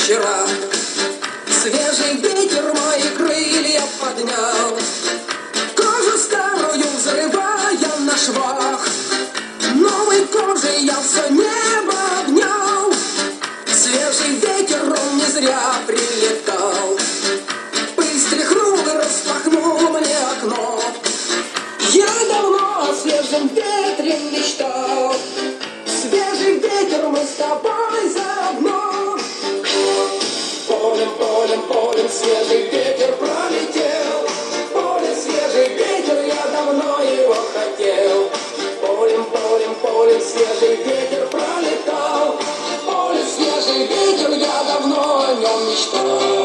вчера. Свежий ветер мои крылья поднял, кожу старую взрывая на швах. Новой кожей я все небо обнял. Свежий ветер, он не зря прилетал. Пыль стряхнул и распахнул мне окно. Я давно о свежем ветре мечтал. Свежий ветер, мы с тобой заодно. Полем, полем, полем свежий ветер пролетел. Полем свежий ветер, я давно его хотел. Полем, полем, полем свежий ветер пролетал. Полем свежий ветер, я давно о нем мечтал.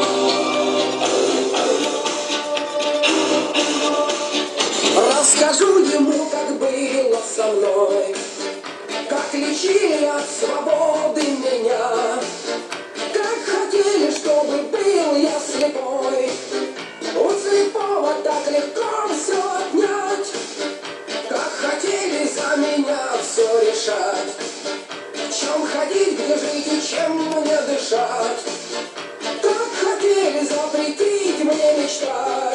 Расскажу ему, как было со мной, как лечили от свободы меня, как хотели, чтобы был я слепой. У слепого так легко все отнять, как хотели за меня все решать. В чем ходить, где жить и чем мне дышать, как хотели запретить мне мечтать.